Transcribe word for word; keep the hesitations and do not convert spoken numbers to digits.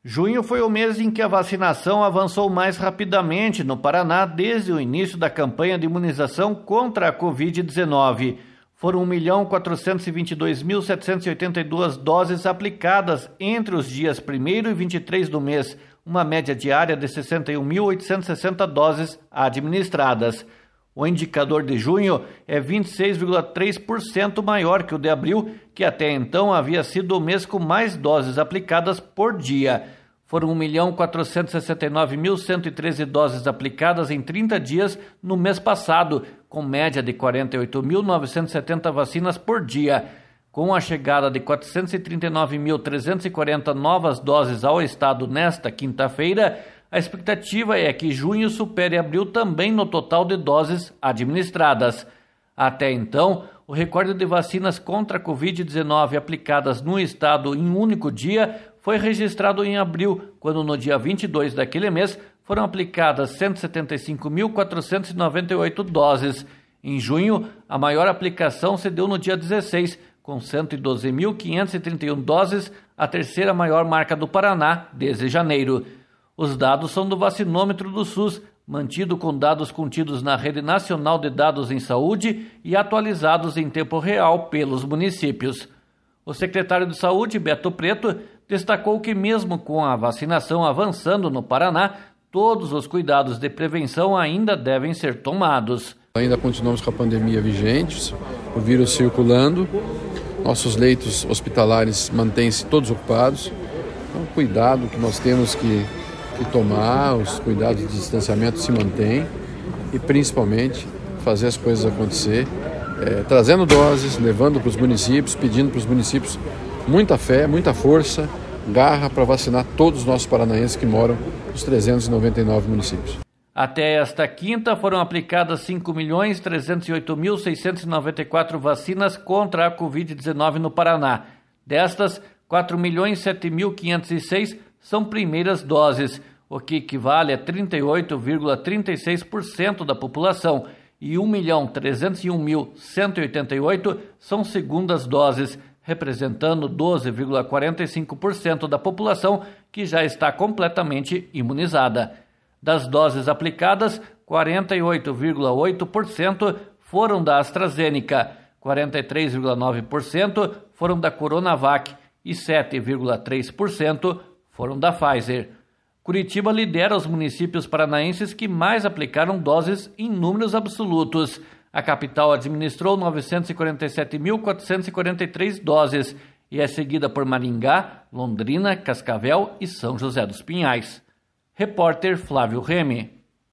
Junho foi o mês em que a vacinação avançou mais rapidamente no Paraná desde o início da campanha de imunização contra a covid dezenove. Foram um milhão quatrocentos e vinte e dois mil setecentos e oitenta e duas doses aplicadas entre os dias primeiro e vinte e três do mês, uma média diária de sessenta e um mil oitocentos e sessenta doses administradas. O indicador de junho é vinte e seis vírgula três por cento maior que o de abril, que até então havia sido o mês com mais doses aplicadas por dia. Foram um milhão quatrocentos e sessenta e nove mil cento e treze doses aplicadas em trinta dias no mês passado, com média de quarenta e oito mil novecentos e setenta vacinas por dia. Com a chegada de quatrocentos e trinta e nove mil trezentos e quarenta novas doses ao estado nesta quinta-feira, a expectativa é que junho supere abril também no total de doses administradas. Até então, o recorde de vacinas contra a covid dezenove aplicadas no estado em um único dia foi registrado em abril, quando no dia vinte e dois daquele mês foram aplicadas cento e setenta e cinco mil quatrocentos e noventa e oito doses. Em junho, a maior aplicação se deu no dia dezesseis, com cento e doze mil quinhentos e trinta e um doses, a terceira maior marca do Paraná desde janeiro. Os dados são do vacinômetro do SUS, mantido com dados contidos na Rede Nacional de Dados em Saúde e atualizados em tempo real pelos municípios. O secretário de Saúde, Beto Preto, destacou que mesmo com a vacinação avançando no Paraná, todos os cuidados de prevenção ainda devem ser tomados. Ainda continuamos com a pandemia vigente, o vírus circulando, nossos leitos hospitalares mantêm-se todos ocupados. Então, o cuidado que nós temos que, que tomar, os cuidados de distanciamento se mantêm e principalmente fazer as coisas acontecer, é, trazendo doses, levando para os municípios, pedindo para os municípios muita fé, muita força, garra para vacinar todos os nossos paranaenses que moram nos trezentos e noventa e nove municípios. Até esta quinta foram aplicadas cinco milhões trezentos e oito mil seiscentos e noventa e quatro vacinas contra a covid dezenove no Paraná. Destas, quatro milhões sete mil quinhentos e seis são primeiras doses, o que equivale a trinta e oito vírgula trinta e seis por cento da população, e um milhão trezentos e um mil cento e oitenta e oito são segundas doses, representando doze vírgula quarenta e cinco por cento da população que já está completamente imunizada. Das doses aplicadas, quarenta e oito vírgula oito por cento foram da AstraZeneca, quarenta e três vírgula nove por cento foram da Coronavac e sete vírgula três por cento foram da Pfizer. Curitiba lidera os municípios paranaenses que mais aplicaram doses em números absolutos. A capital administrou novecentos e quarenta e sete mil quatrocentos e quarenta e três doses e é seguida por Maringá, Londrina, Cascavel e São José dos Pinhais. Repórter Flávio Remy.